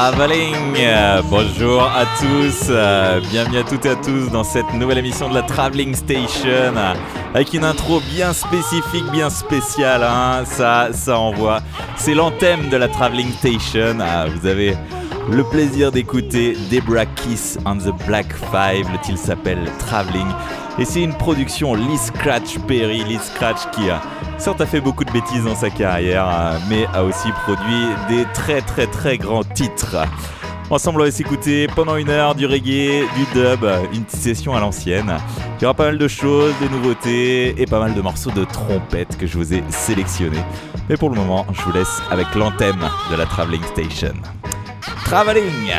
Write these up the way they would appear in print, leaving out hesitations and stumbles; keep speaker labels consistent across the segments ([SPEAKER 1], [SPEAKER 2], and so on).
[SPEAKER 1] Traveling. Bonjour à tous, bienvenue à toutes et à tous dans cette nouvelle émission de la Traveling Station avec une intro bien spécifique, bien spéciale, hein. Ça envoie. C'est l'anthème de la Traveling Station. Vous avez le plaisir d'écouter Debra Kiss and the Black Five. Le titre s'appelle Traveling et c'est une production Lee Scratch Perry. Lee Scratch qui a certes a fait beaucoup de bêtises dans sa carrière, mais a aussi produit des très grands titres. Ensemble, on va s'écouter pendant une heure du reggae, du dub, une petite session à l'ancienne. Il y aura pas mal de choses, des nouveautés et pas mal de morceaux de trompette que je vous ai sélectionnés. Mais pour le moment, je vous laisse avec l'anthème de la Traveling Station. Traveling!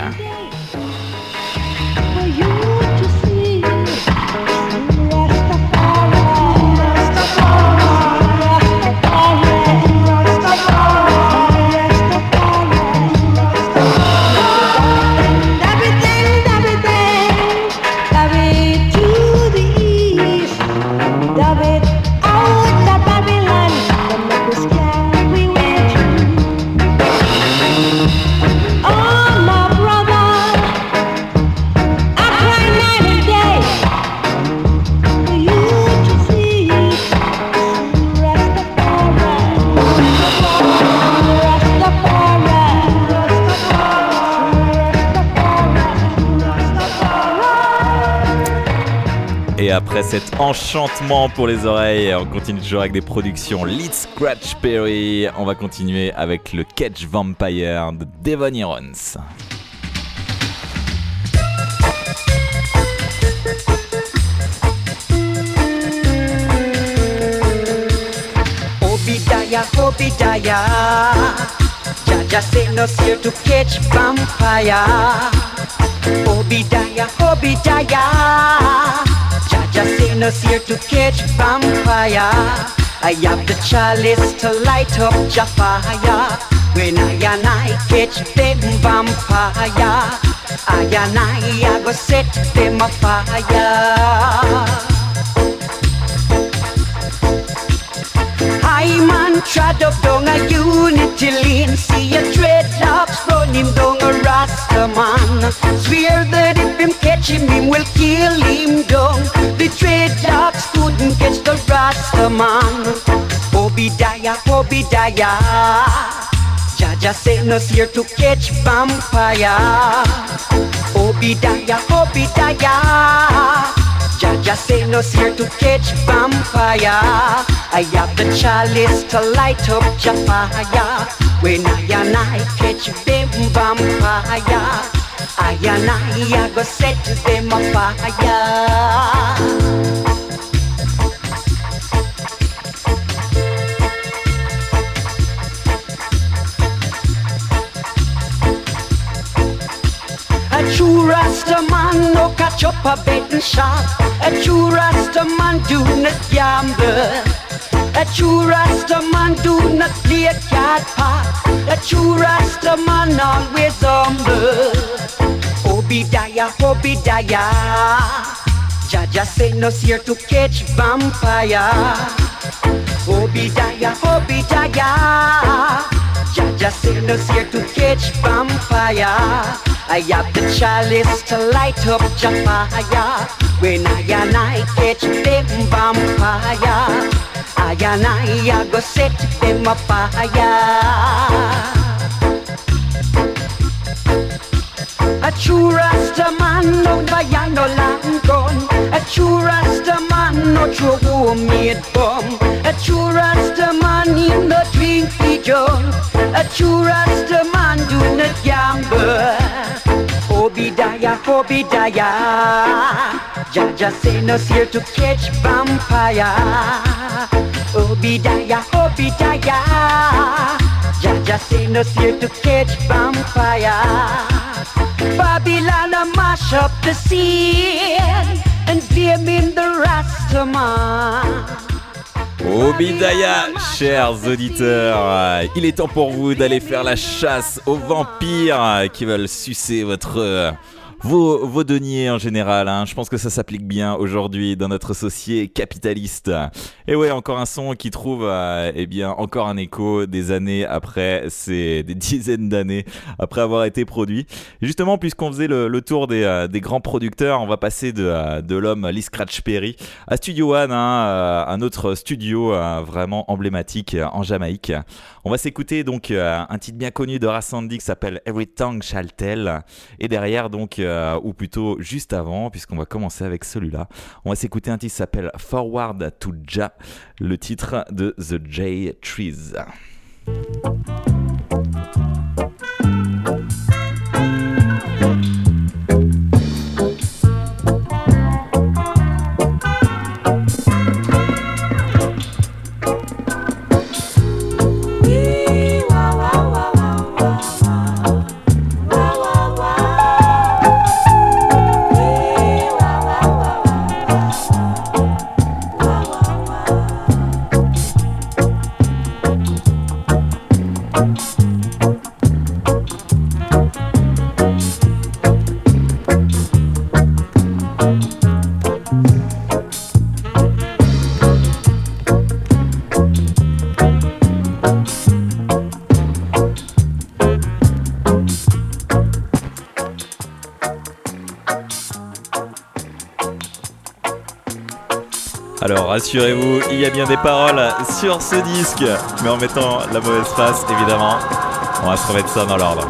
[SPEAKER 1] Et après cet enchantement pour les oreilles, on continue toujours avec des productions Lee Scratch Perry. On va continuer avec le Catch Vampire de Devon Irons.
[SPEAKER 2] Obadiah, Obadiah, Jaja sent us here to catch vampire. Obadiah, Obadiah, Jaja sent us here to catch vampire. I have the chalice to light up your fire. When I catch them vampire, I go set them afire. I man trod up down a unity lane. See a dreadlocks running down a Rasta man. Swear that if him catch him will kill him down. The dreadlocks couldn't catch the Rasta man. Obadiah, Obadiah, Jaja sent us here to catch vampire. Obadiah, Obadiah, Jaja sent us here to catch vampire. I have the chalice to light up your fire. When I catch them vampire, I go set them afire. A true Rasta man no catch up a betting shop. A true Rasta man do not gamble. A true Rasta man do not play a cat pot. A true Rasta man always humble. Obadiah, Obadiah, Jaja sent us here to catch vampire. Obadiah, Obadiah, Jaja sent us here to catch vampire. I have the chalice to light up your fire. When I catch them vampire, I go set them afire. A true Rasta man no buy no long gun. A true Rasta man no throw homemade bomb. A true Rasta man he no drink the junk. A true Rasta man do not gamble. Obadiah, Obadiah, Jaja sent us here to catch vampire. Obadiah, Obadiah, Jaja sent us here to catch vampire. Babylon a mash up the scene and blame in the Rastaman.
[SPEAKER 1] Obadiah, chers auditeurs, il est temps pour vous d'aller faire la chasse aux vampires qui veulent sucer vos deniers en général. Hein. Je pense que ça s'applique bien aujourd'hui dans notre société capitaliste. Et ouais, encore un son qui trouve eh bien encore un écho des années après, c'est des dizaines d'années après avoir été produit. Et justement, puisqu'on faisait le tour des grands producteurs, on va passer de l'homme Lee Scratch Perry à Studio One, un autre studio vraiment emblématique en Jamaïque. On va s'écouter donc un titre bien connu de Ras Sandy qui s'appelle Every Tongue Shall Tell. Et derrière donc, ou plutôt juste avant, puisqu'on va commencer avec celui-là, on va s'écouter un titre qui s'appelle Forward to Jah, le titre de The J Trees. Alors rassurez-vous, il y a bien des paroles sur ce disque, mais en mettant la mauvaise face évidemment, on va se remettre ça dans l'ordre.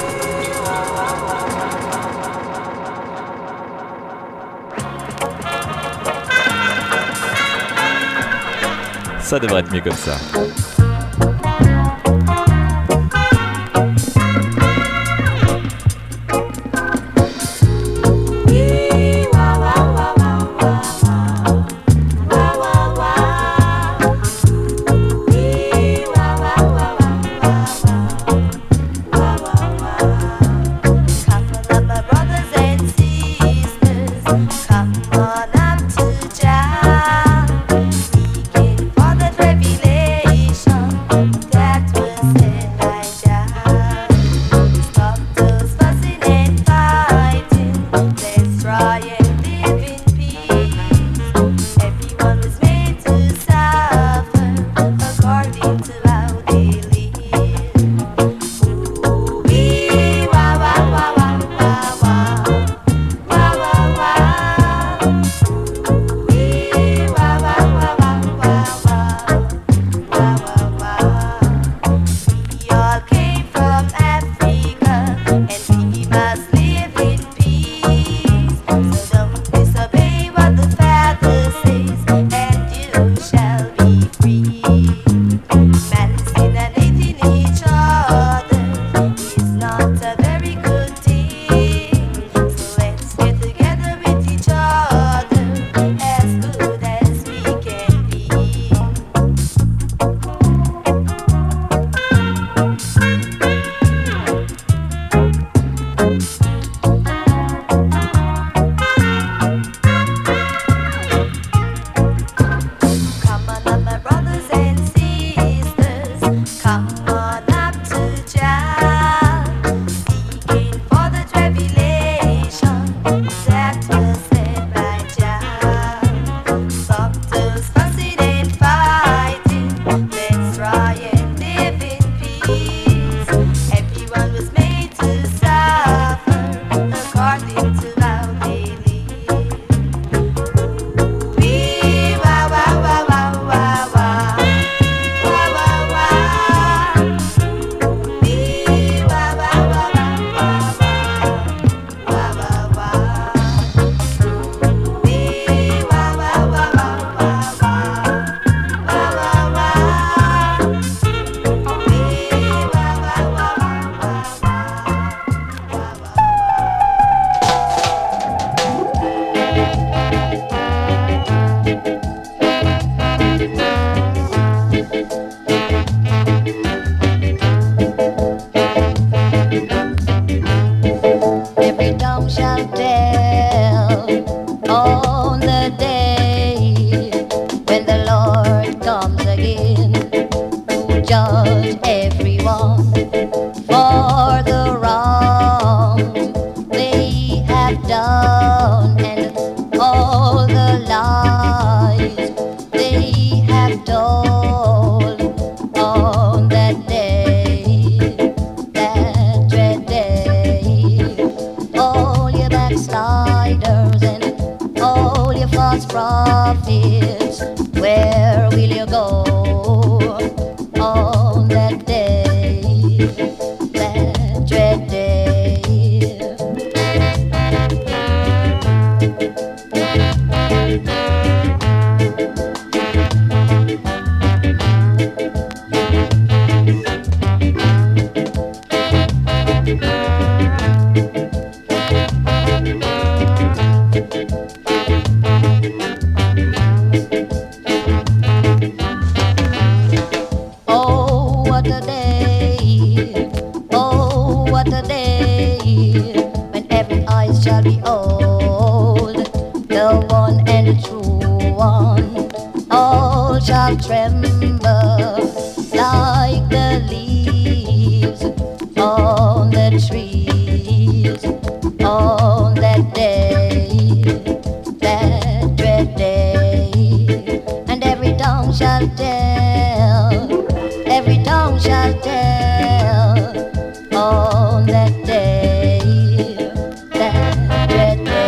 [SPEAKER 1] Ça devrait être mieux comme ça.
[SPEAKER 3] prophets, where will you go on that day, that dread day? Shall tremble like the leaves on the trees on that day, that dread day. And every tongue shall tell, every tongue shall tell on that day, that dread day.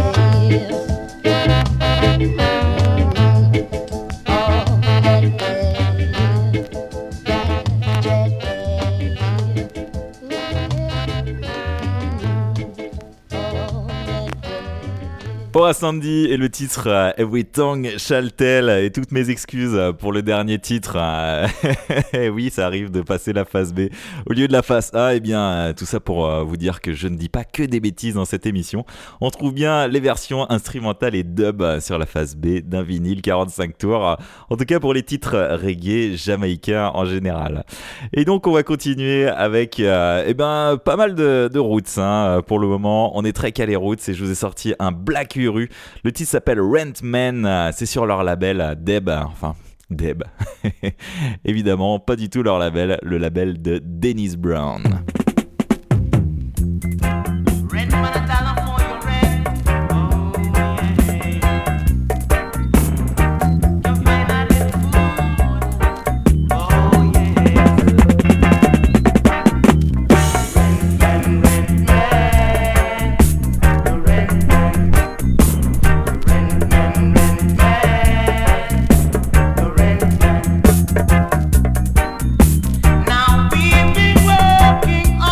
[SPEAKER 1] Pour Sandy et le titre Every Tongue Shall Tell, et toutes mes excuses pour le dernier titre. Oui, ça arrive de passer la phase B au lieu de la phase A. Et bien, tout ça pour vous dire que je ne dis pas que des bêtises dans cette émission. On trouve bien les versions instrumentales et dub sur la phase B d'un vinyle 45 tours. En tout cas pour les titres reggae jamaïcains en général. Et donc on va continuer avec pas mal de roots pour le moment. On est très calé roots et je vous ai sorti un Black Uru. Le titre s'appelle Rentman, c'est sur leur label Deb, Deb. Évidemment, pas du tout leur label, le label de Dennis Brown.
[SPEAKER 4] Now we've been working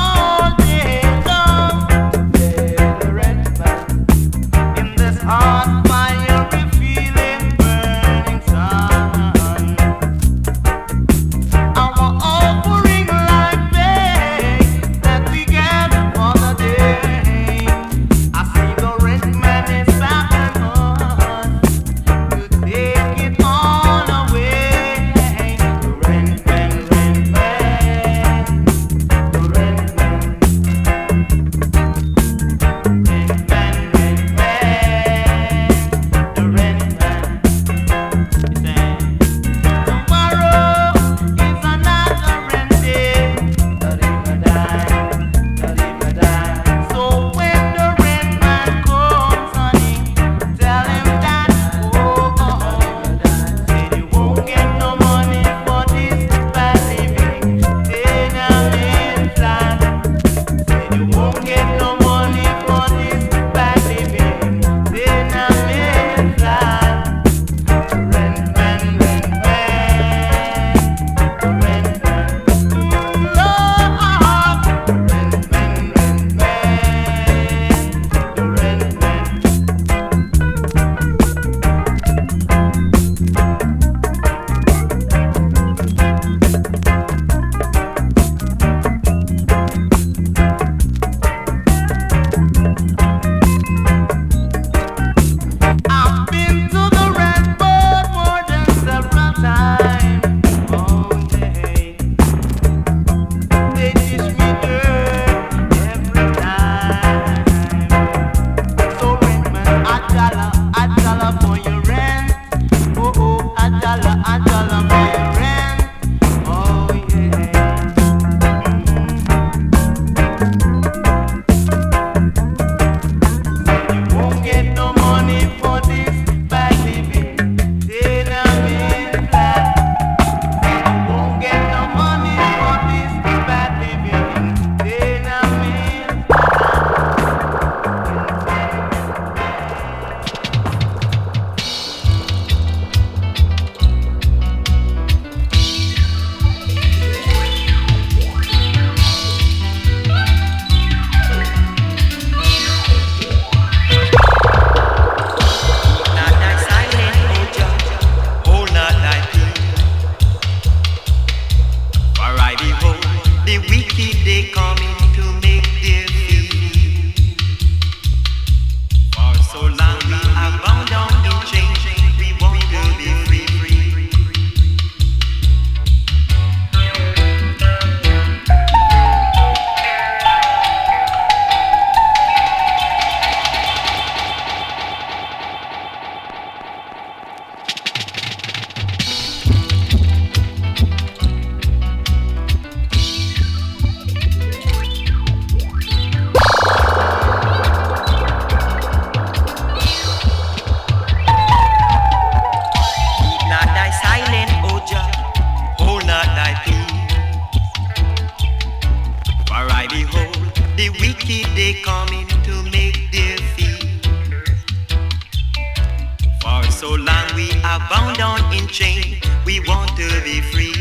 [SPEAKER 4] so long we are bound down in chain, we want to be free.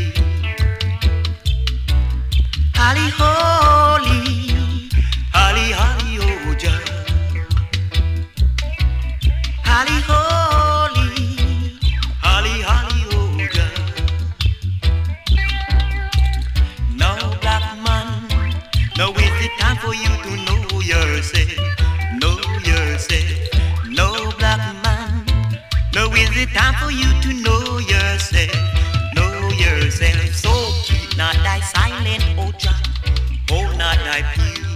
[SPEAKER 4] Holly holy, holly holly oh Jah. Holly holy, holly holly oh Jah. Now black man, now is the time for you to know yourself, know yourself. No black man, now is the time for you to know yourself, know yourself. So keep not thy silent, oh Jah, hold not thy peace.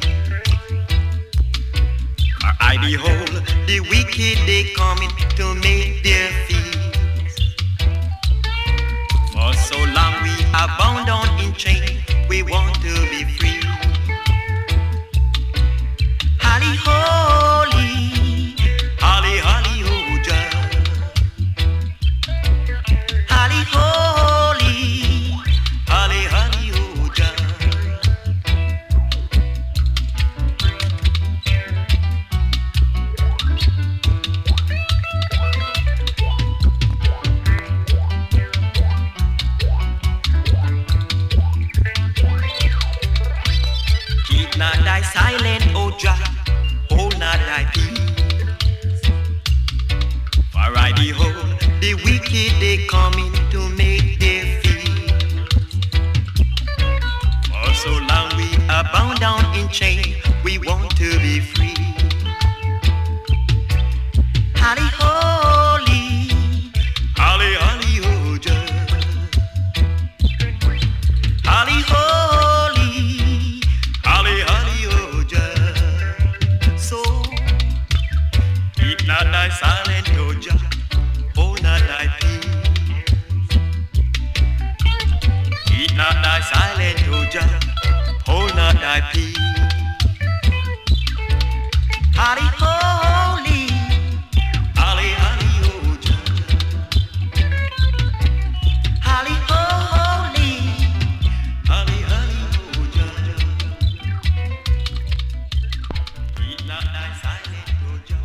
[SPEAKER 4] For I behold the wicked, they coming to make their feast. For so long we are bound down in chain, we want to be free. Holly holy, holly holly oh Jah. Holly holy, holly holly oh Jah. Keep not thy silent, O Jah, hold not thy peace. For I behold the wicked, they coming to make their feast. For so long we are bound down in chain, we want to be free. Holly holy, holly holly oh Jah. Holly holy, holly holly oh Jah. So keep not thy silent oh Jah, hold not thy peace. Keep not thy silent oh Jah, hold not thy peace. Holly holy, holly holly oh Jah. Holly holy, holly holly oh Jah. Keep not thy silent oh Jah.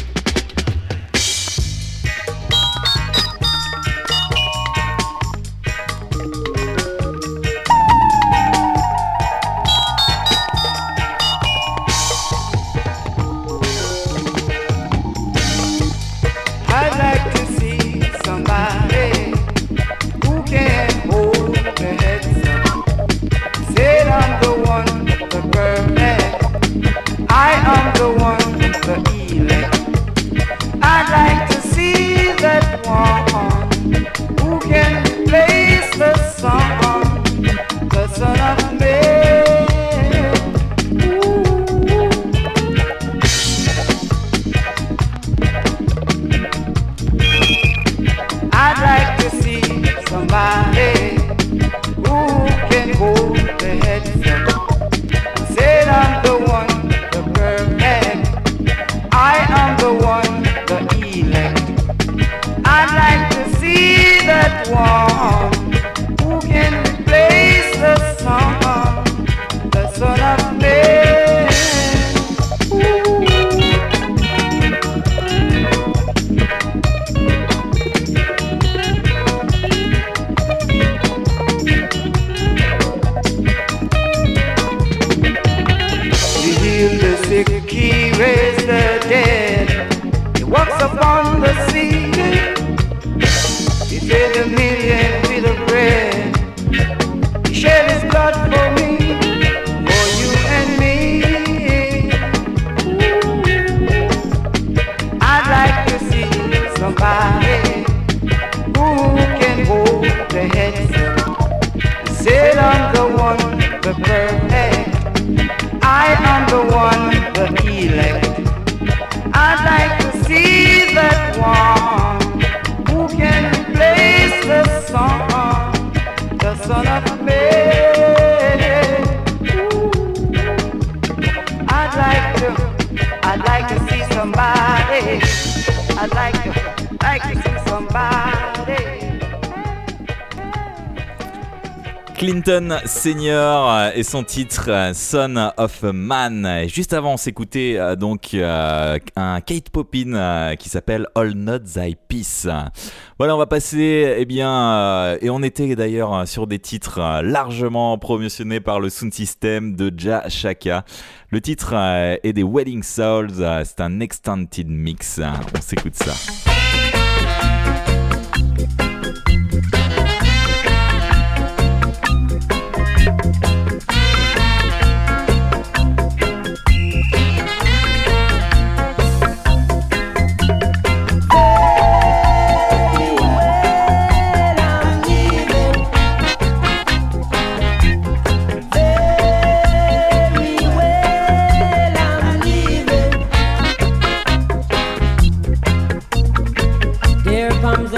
[SPEAKER 5] I'd like to see somebody who can hold their heads up. Say I'm the one, the perfect. I am the one, the elect. I'd like to see that one who can replace the Son of Man. Ooh. I'd like to see somebody who can hold their heads up. Say I'm the one, the perfect. I am the one, the elect. I'd like to see that one who can replace the Son of Man. Ooh. He healed the sick, he raised the dead. He walks upon the sea. He fed the million with the bread. He shed his blood for me, for you and me. Ooh. I'd like to see somebody who can hold their heads up. Said I'm the one, the perfect. I am the one, the elect. I'd like to see that one who can replace the Son of Man. Ooh. I'd like to see somebody. I'd like to see somebody.
[SPEAKER 1] Clinton Senior et son titre Son of a Man. Et juste avant, on s'écoutait donc un Kate Poppin qui s'appelle All Not Thy Peace. Voilà, on va passer, et on était d'ailleurs sur des titres largement promotionnés par le Sound System de Jah Shaka. Le titre est des Wedding Souls, c'est un extended mix. On s'écoute ça.
[SPEAKER 6] Comes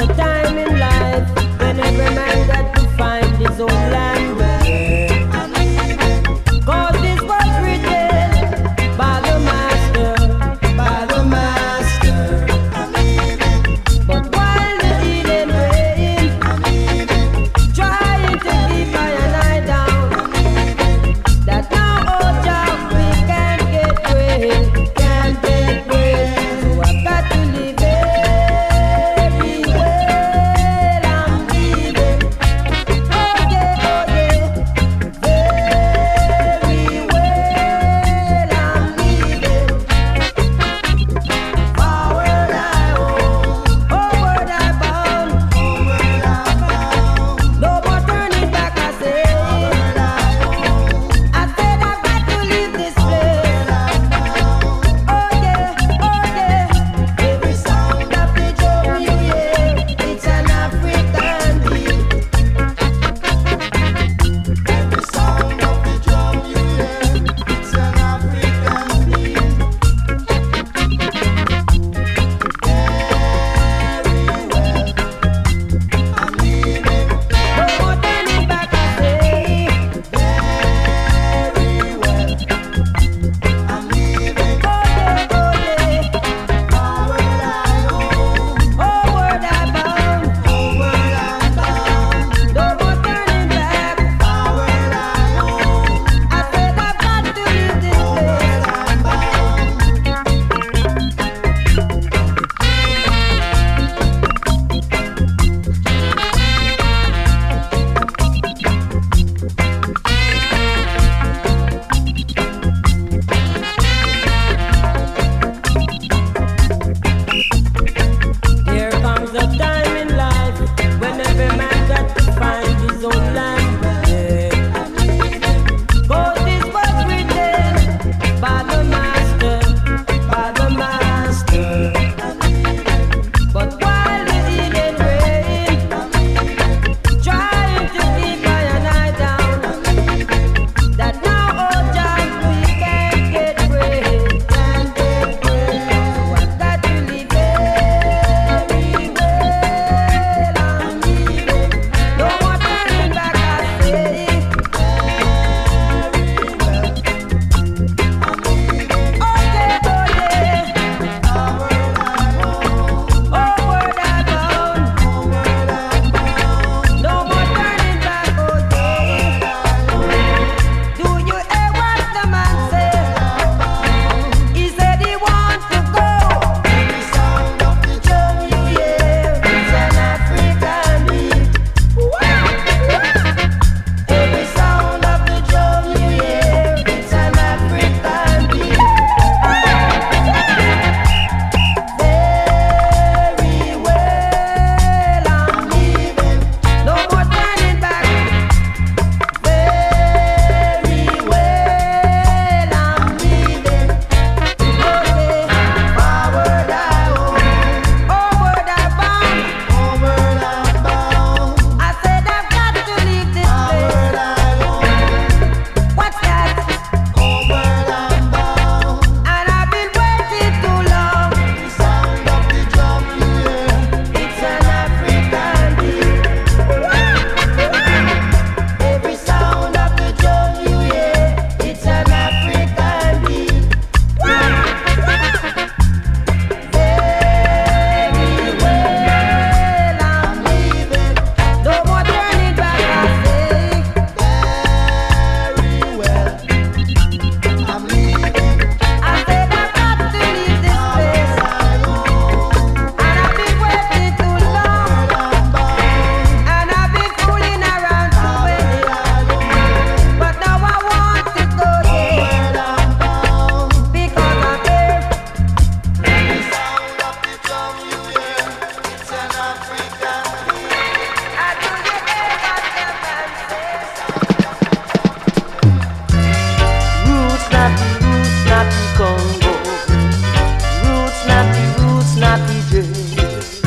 [SPEAKER 5] Natty J.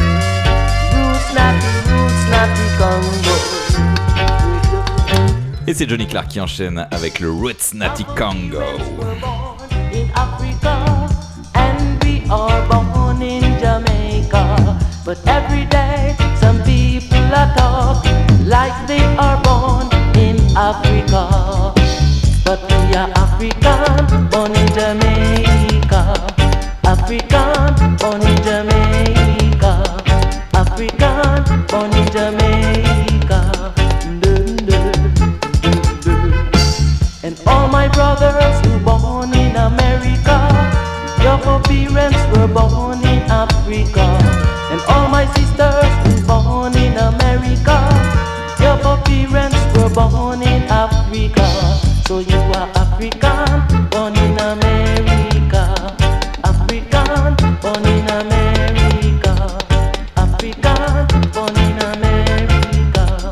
[SPEAKER 5] Roots Natty Congo.
[SPEAKER 1] Et c'est Johnny Clark qui enchaîne avec le Roots Natty Congo.
[SPEAKER 5] In Africa and we are born in Jamaica, but every day some people are talk like they are born in Africa. But we are African, born in Jamaica. African, born in Jamaica. African, born in Jamaica. And all my brothers who born in America, your parents were born in Africa. And all my sisters who born in America, your parents were born in Africa. So you are African, born in America. African, born in America. African, born in America.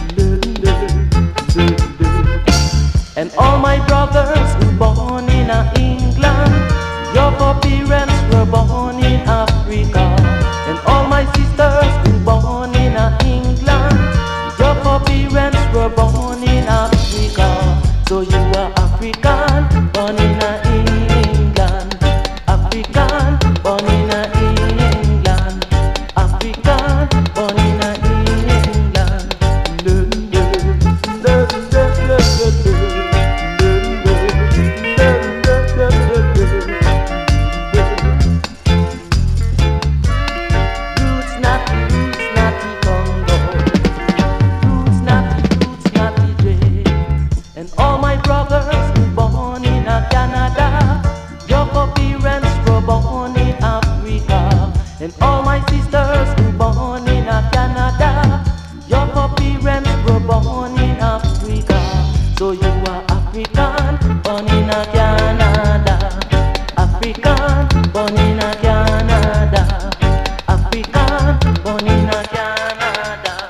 [SPEAKER 5] And all my brothers who born in England, your parents were born in Africa. And all my sisters who born in England, your parents were born in Africa. So you are African, born in England. African, born in England. African, born in England. Roots Natty Congo. Roots Natty J. And all my brothers who born in Canada, your parents were born in Africa. And all my sisters who born in Canada, your parents were born in Africa. So you are African, born in Canada. African, born in Canada. African, born in Canada.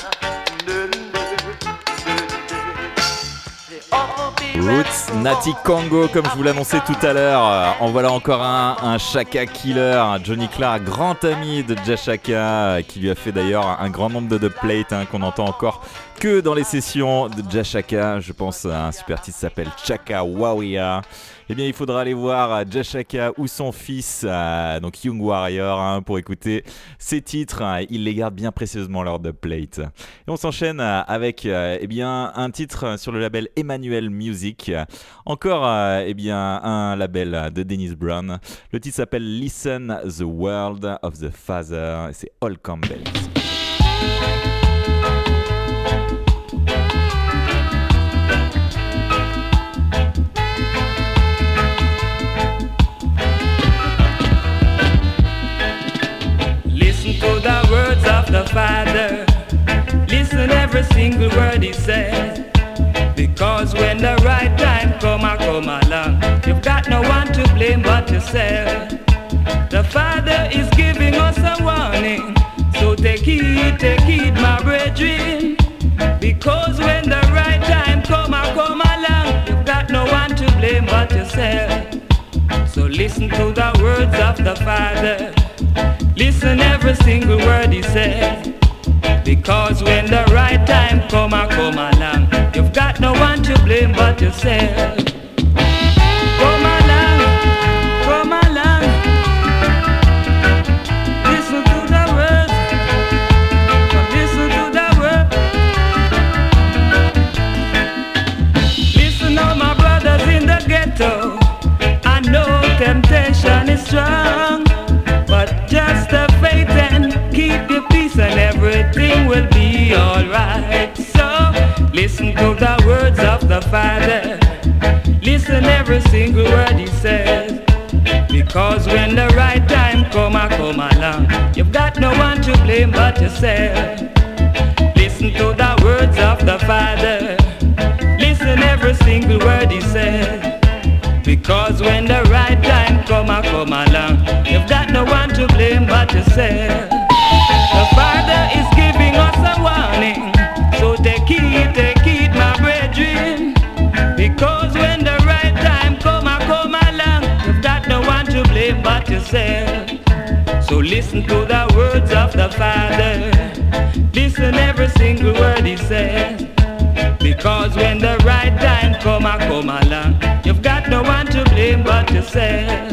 [SPEAKER 1] Roots Natty Congo, comme je vous l'annonçais tout à l'heure. En voilà encore un Chaka Killer, Johnny Clark, grand ami de Jashaka, qui lui a fait d'ailleurs un grand nombre de dubplates qu'on entend encore que dans les sessions de Jashaka. Je pense à un super titre qui s'appelle Chaka Warrior. Eh bien, il faudra aller voir Jashaka ou son fils, donc Young Warrior, pour écouter ces titres. Il les garde bien précieusement lors de Plate. Et on s'enchaîne avec eh bien, un titre sur le label Emmanuel Music. Encore eh bien, un label de Dennis Brown. Le titre s'appelle Listen the World of the Father. Et c'est All Campbell.
[SPEAKER 6] To the words of the Father, listen every single word he says, because when the right time come along, you've got no one to blame but yourself. The Father is giving us a warning, so take heed my brethren, because when the right time come along, you've got no one to blame but yourself. So listen to the words of the Father, listen every single word he says, because when the right time come along, you've got no one to blame but yourself. Come along, listen to the words, listen to the words. Listen all my brothers in the ghetto, I know temptation is strong, but just have faith and keep your peace and everything will be alright. So listen to the words of the Father, listen every single word he says, because when the right time come along, you've got no one to blame but yourself. Listen to the words of the Father, listen every single word he says, because when the right time come along, you've got no one to blame but yourself. The Father is giving us a warning, so take heed my brethren, because when the right time come along, you've got no one to blame but yourself. So listen to the words of the Father. Listen every single word he says. Because when the right time come along, you've got no one to blame but yourself.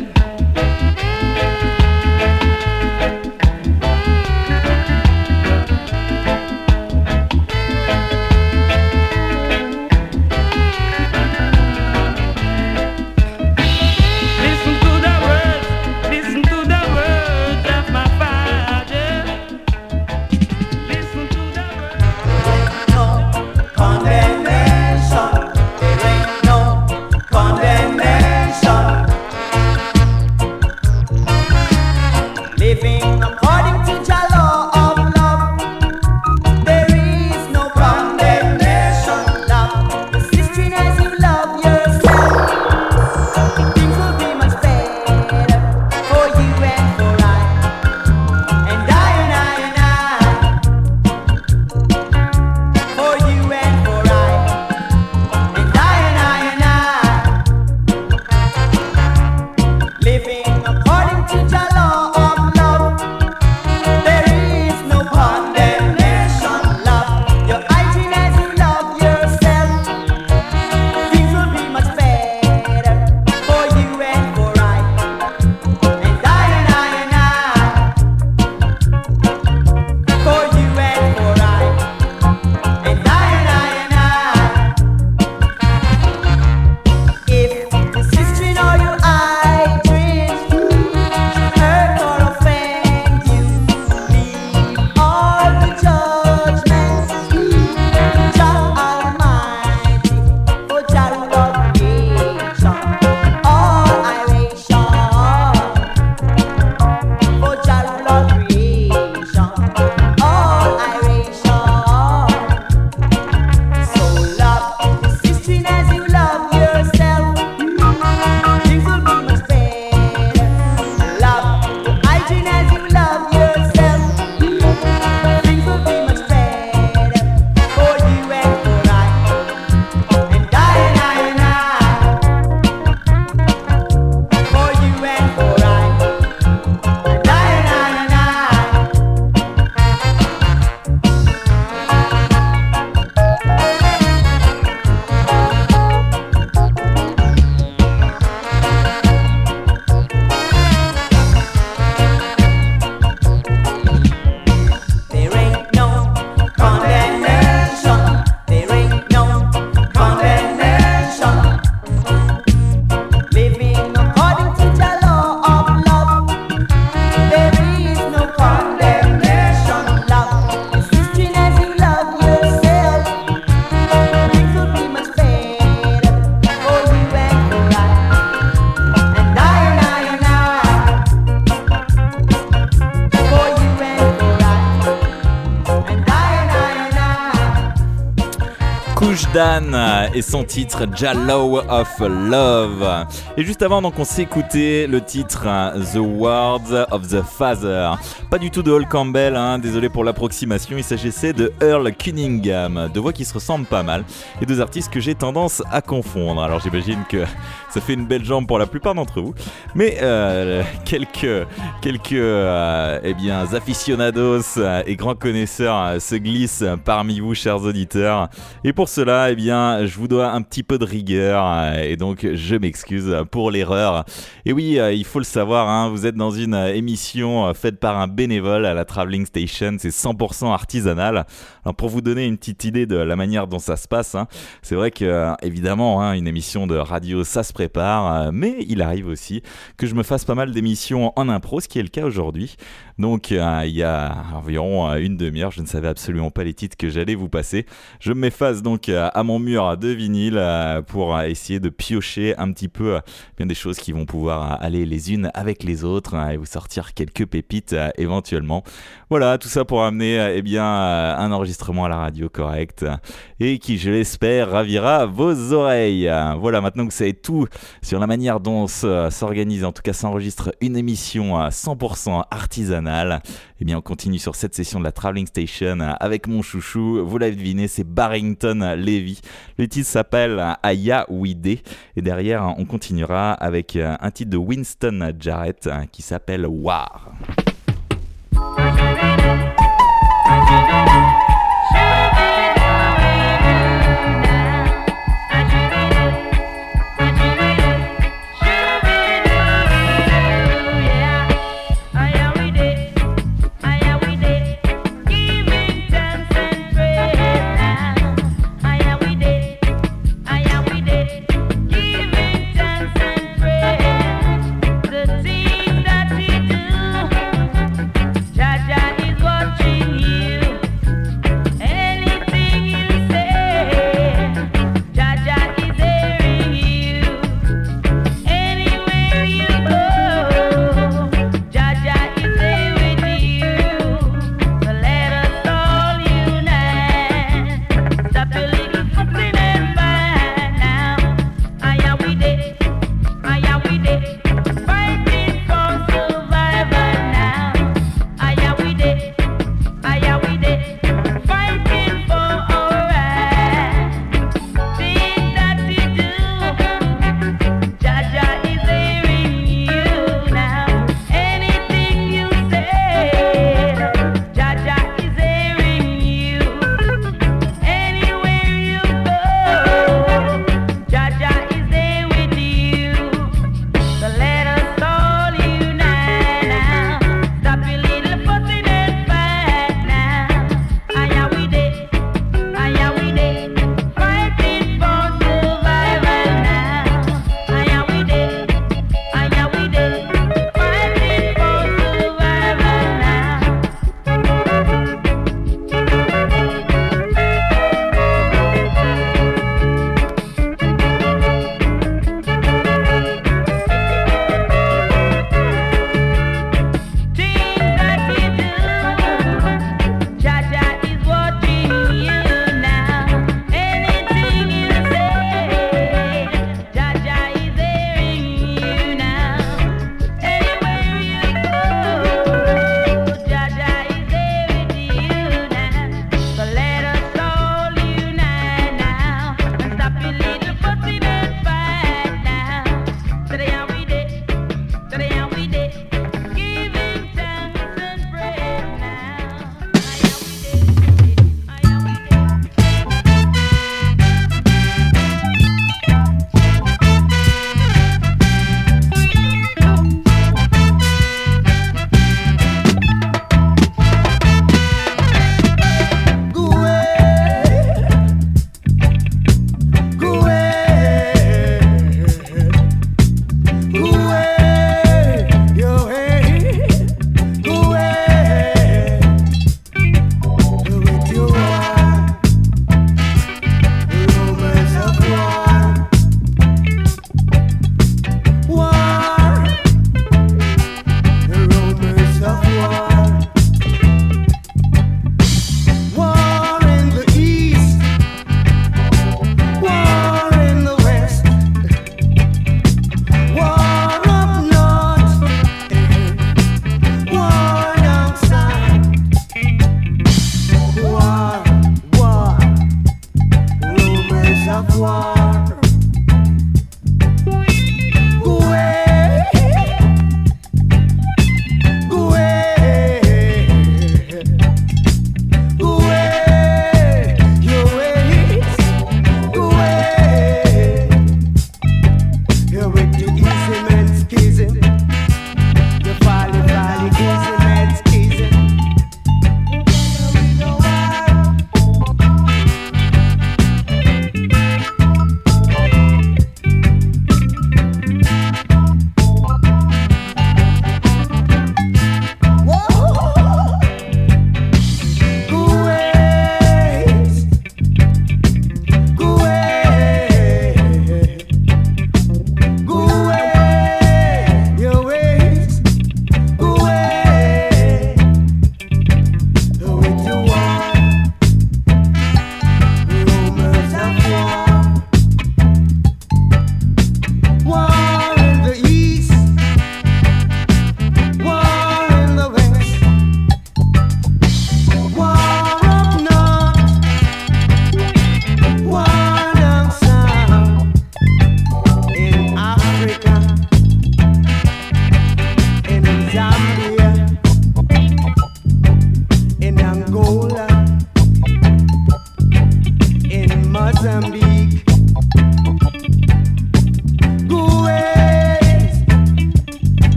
[SPEAKER 1] Dan et son titre Jallow of Love. Et juste avant, donc, on s'est écouté le titre The Words of the Father. Pas du tout de Hall Campbell, désolé pour l'approximation, il s'agissait de Earl Cunningham. Deux voix qui se ressemblent pas mal et deux artistes que j'ai tendance à confondre. Alors j'imagine que ça fait une belle jambe pour la plupart d'entre vous, mais quelques aficionados et grands connaisseurs se glissent parmi vous, chers auditeurs. Et pour cela, je vous dois un petit peu de rigueur et donc je m'excuse pour l'erreur. Et oui, il faut le savoir, vous êtes dans une émission faite par un bénévole à la Traveling Station, c'est 100% artisanal. Alors pour vous donner une petite idée de la manière dont ça se passe, c'est vrai que évidemment, une émission de radio, ça se prépare, mais il arrive aussi que je me fasse pas mal d'émissions en impro, ce qui est le cas aujourd'hui. Donc il y a environ une demi-heure, je ne savais absolument pas les titres que j'allais vous passer. Je m'efface donc à mon mur de vinyle pour essayer de piocher un petit peu bien des choses qui vont pouvoir aller les unes avec les autres et vous sortir quelques pépites éventuellement. Voilà, tout ça pour amener un enregistrement à la radio correct et qui, je l'espère, ravira vos oreilles. Voilà, maintenant que vous savez tout sur la manière dont s'organise, en tout cas s'enregistre une émission 100% artisanale, on continue sur cette session de la Traveling Station avec mon chouchou. Vous l'avez deviné, c'est Barrington Levy. Le titre s'appelle Aya Wide et derrière on continuera avec un titre de Winston Jarrett qui s'appelle War.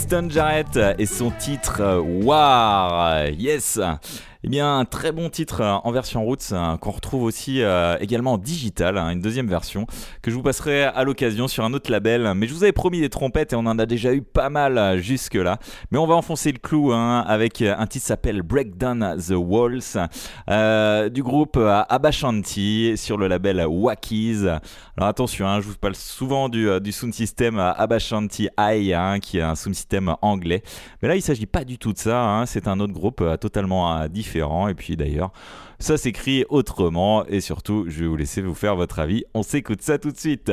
[SPEAKER 1] Winston Jarrett et son titre War. Yes. Eh bien, un très bon titre en version roots qu'on retrouve aussi également en digital, une deuxième version que je vous passerai à l'occasion sur un autre label. Mais je vous avais promis des trompettes et on en a déjà eu pas mal jusque-là. Mais on va enfoncer le clou avec un titre qui s'appelle Break Down the Walls du groupe Aba Shanti sur le label Wackies. Alors attention, je vous parle souvent du sound system Aba Shanti High, qui est un sound system anglais. Mais là, il ne s'agit pas du tout de ça. C'est un autre groupe totalement différent. Et puis d'ailleurs, ça s'écrit autrement. Et surtout, je vais vous laisser vous faire votre avis. On s'écoute ça tout de suite.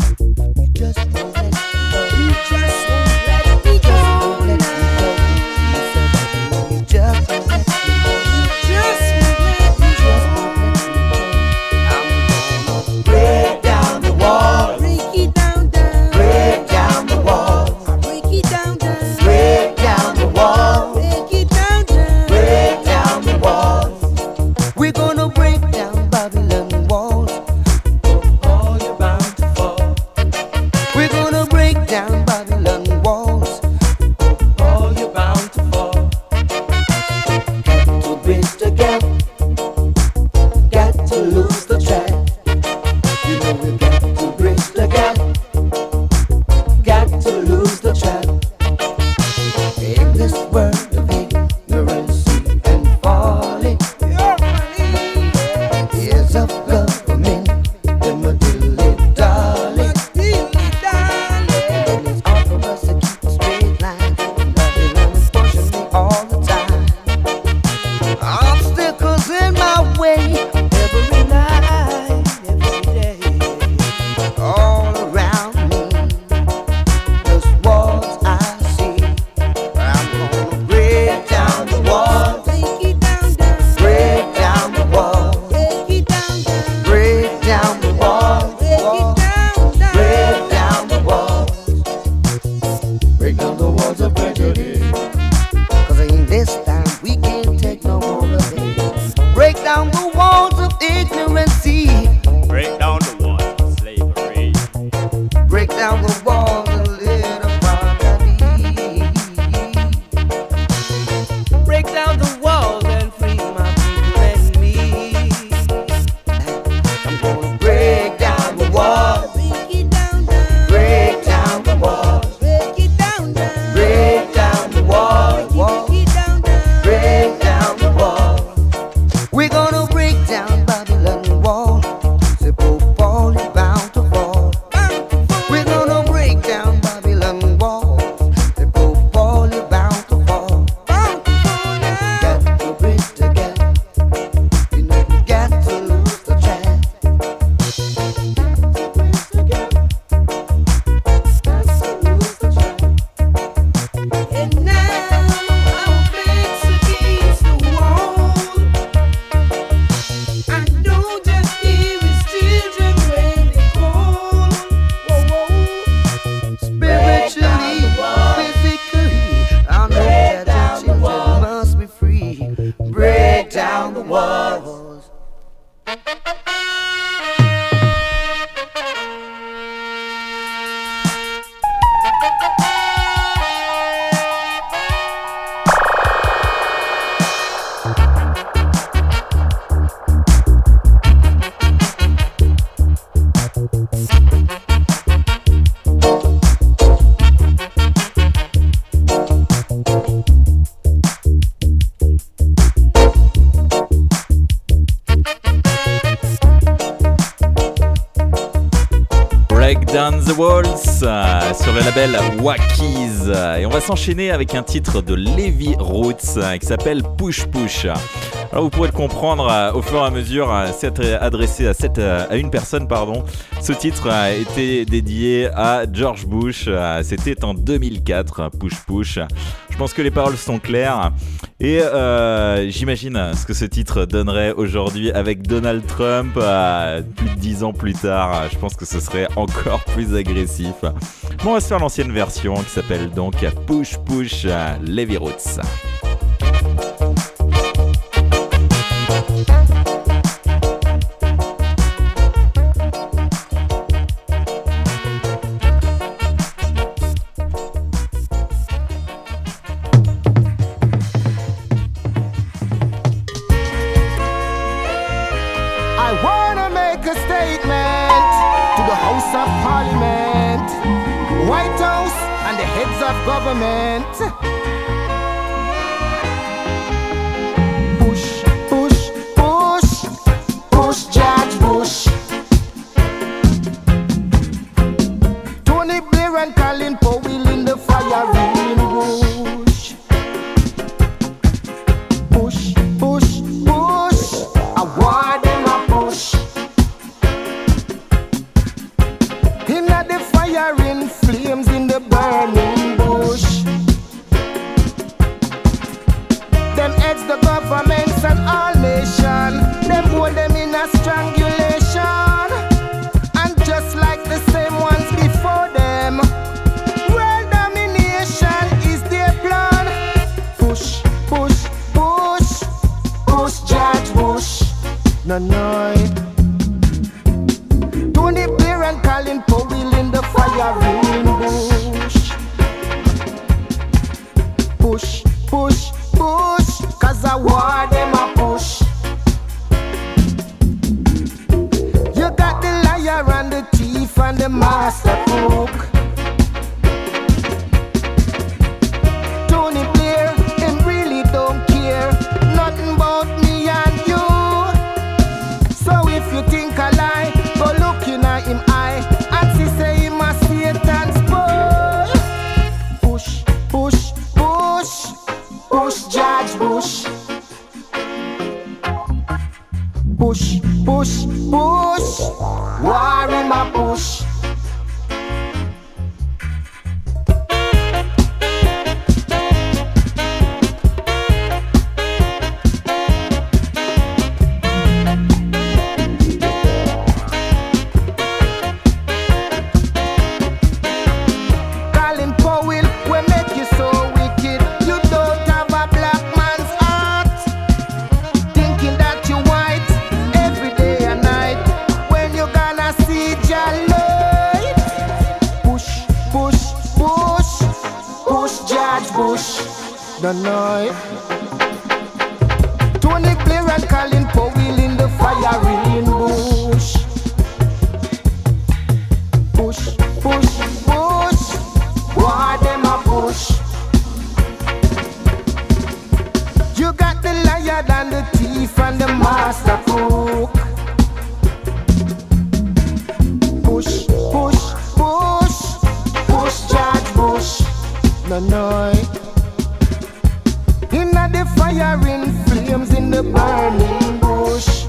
[SPEAKER 1] Down the Walls sur le label Wackies. Et on va s'enchaîner avec un titre de Levi Roots qui s'appelle Push Push. Alors vous pourrez le comprendre au fur et à mesure, c'est adressé à une personne. Ce titre a été dédié à George Bush. C'était en 2004, Push Push. Je pense que les paroles sont claires. Et j'imagine ce que ce titre donnerait aujourd'hui avec Donald Trump plus de 10 ans plus tard. Je pense que ce serait encore plus agressif. Bon, on va se faire l'ancienne version qui s'appelle donc Push Push Levi Roots.
[SPEAKER 7] the heads of government. Push, push, push, push George Bush. Tony Blair and Colin Powell in the firing bush. Push, push, push, I want them a push. In the firing flames in the burning bush. Them heads the governments and all nations. Them hold them in a strangulation. And just like the same ones before them, world domination is their plan. Push, push, push, push George Bush. No, no. Tony Blair and Colin Powell in the firing bush. Push, push, push, cause I want them a push. You got the liar and the thief and the master crook. Tony Blair, him really don't care nothing about me and you. So if you think I lie, go look in him eye and see say him a Satan's boy. Push, push, push, push George Bush. Push, push, push, war him a push. Colin Powell, we make you so wicked. You don't have a black man's heart. Thinking that you white every day and night. When you gonna see your light? Push, push, push, push George Bush. The night. Tony Blair and Colin Powell in the firing bush. Push, push, push, why them a push? You got the liar and the thief and the master crook. Push, push, push, push George Bush. No, no. In the firing flames in the burning bush.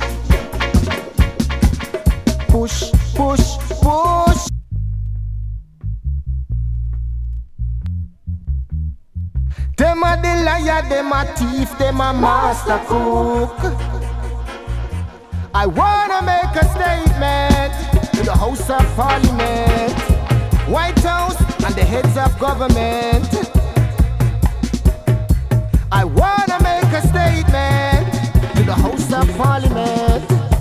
[SPEAKER 7] Push, push, push. Them a the liar, them a thief, them a master crook. I wanna make a statement to the House of Parliament, White House and the heads of government. I wanna make a statement to the House of Parliament.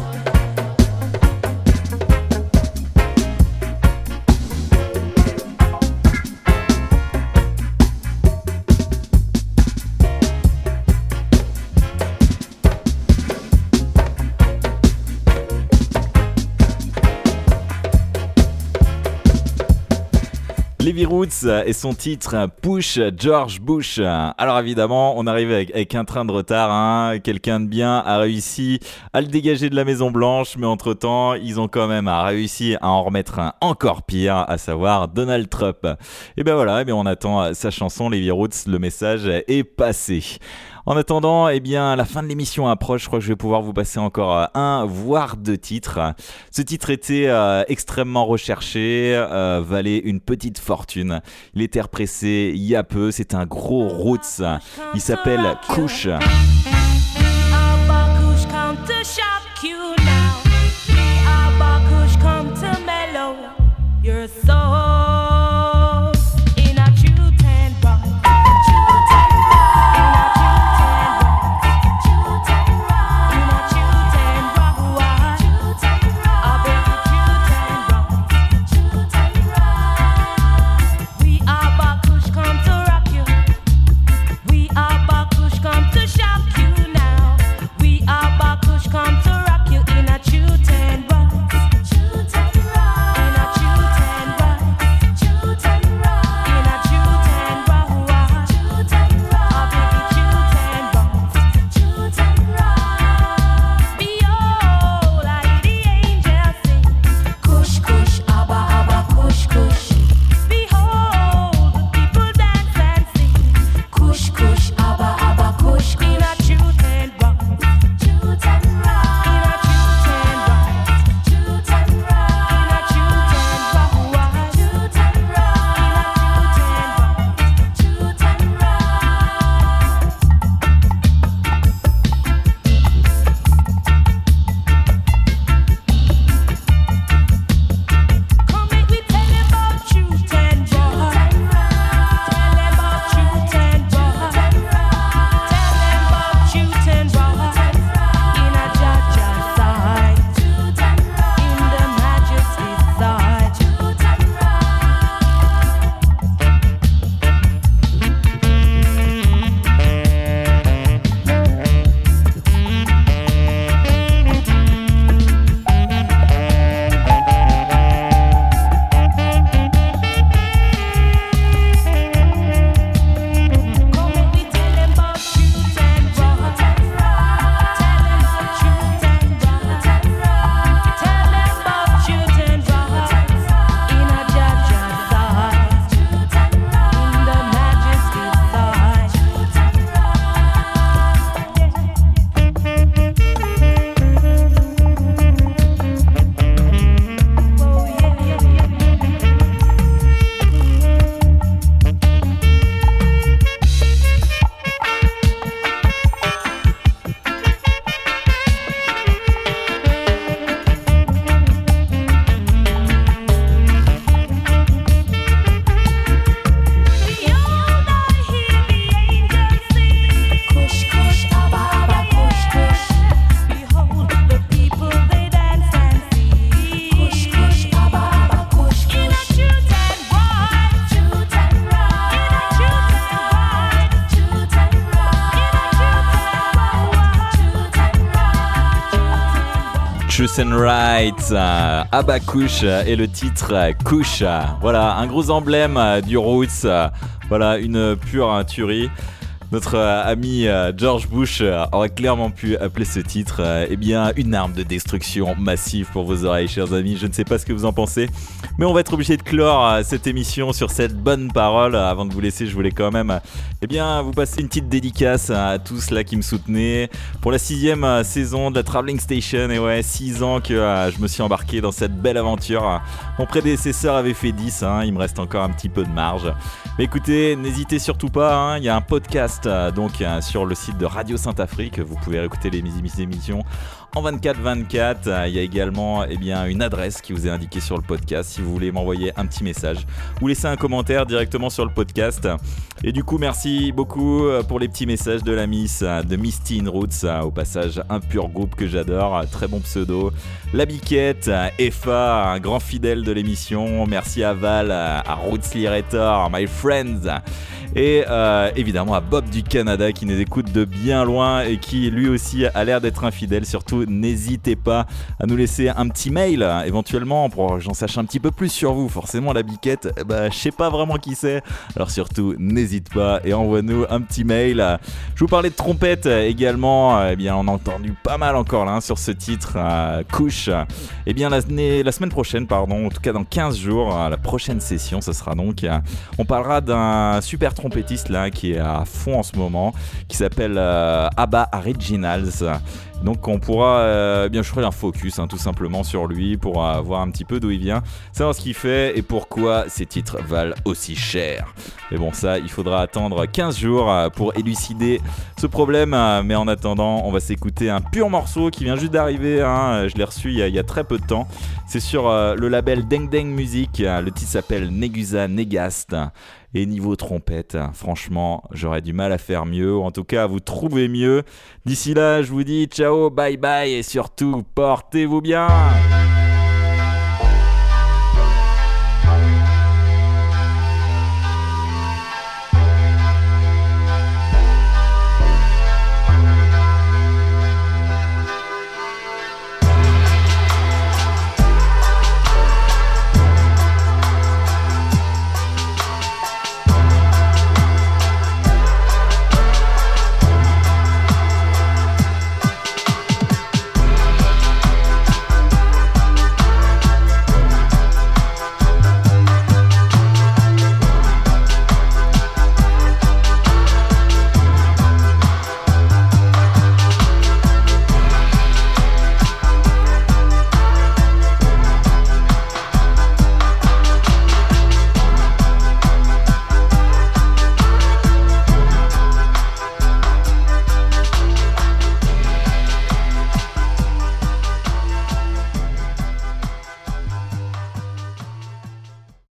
[SPEAKER 1] Livy Roots et son titre Push George Bush. Alors évidemment, on arrive avec un train de retard, hein. Quelqu'un de bien a réussi à le dégager de la Maison Blanche, mais entre-temps, ils ont quand même réussi à en remettre un encore pire, à savoir Donald Trump. Et ben voilà, on attend sa chanson Livy Roots, le message est passé. En attendant, la fin de l'émission approche. Je crois que je vais pouvoir vous passer encore un, voire deux titres. Ce titre était extrêmement recherché, valait une petite fortune. Il était repressé il y a peu, c'est un gros roots. Il s'appelle Kush.
[SPEAKER 8] Come to rock you in a true 10 rock.
[SPEAKER 1] and Right, Abba Kush et le titre Kush. Voilà, un gros emblème du Roots. Voilà, une pure tuerie. Notre ami George Bush aurait clairement pu appeler ce titre une arme de destruction massive pour vos oreilles, chers amis. Je ne sais pas ce que vous en pensez, mais on va être obligé de clore cette émission sur cette bonne parole. Avant de vous laisser, je voulais quand même vous passer une petite dédicace à tous là qui me soutenaient pour la 6e saison de la Traveling Station. Et ouais, 6 ans que je me suis embarqué dans cette belle aventure. Mon prédécesseur avait fait 10, il me reste encore un petit peu de marge. Mais écoutez, n'hésitez surtout pas, il y a un podcast sur le site de Radio Saint-Afrique. Vous pouvez écouter les émissions en 24/24. Il y a également une adresse qui vous est indiquée sur le podcast si vous voulez m'envoyer un petit message ou laisser un commentaire directement sur le podcast. Et du coup, merci beaucoup pour les petits messages de la Miss, de Misty in Roots. Au passage, un pur groupe que j'adore, très bon pseudo. La Biquette, Effa, un grand fidèle de l'émission. Merci à Val, à Roots Liberator, my friends. Et évidemment à Bob du Canada qui nous écoute de bien loin et qui lui aussi a l'air d'être infidèle. Surtout n'hésitez pas à nous laisser un petit mail éventuellement pour que j'en sache un petit peu plus sur vous. Forcément la Biquette, je sais pas vraiment qui c'est, alors surtout n'hésite pas et envoie-nous un petit mail. Je vous parlais de trompette également, on a entendu pas mal encore là sur ce titre Kush. La semaine prochaine, en tout cas dans 15 jours, la prochaine session, ce sera donc on parlera d'un super trompettiste là qui est à fond en ce moment, qui s'appelle Abba Originals. Donc on pourra je ferai un focus tout simplement sur lui pour voir un petit peu d'où il vient, savoir ce qu'il fait et pourquoi ces titres valent aussi cher. Mais bon, ça il faudra attendre 15 jours pour élucider ce problème, mais en attendant on va s'écouter un pur morceau qui vient juste d'arriver, je l'ai reçu il y a très peu de temps. C'est sur le label Deng Deng Music, le titre s'appelle Negusa Negast. Et niveau trompette, franchement, j'aurais du mal à faire mieux, ou en tout cas à vous trouver mieux. D'ici là, je vous dis ciao, bye bye, et surtout, portez-vous bien.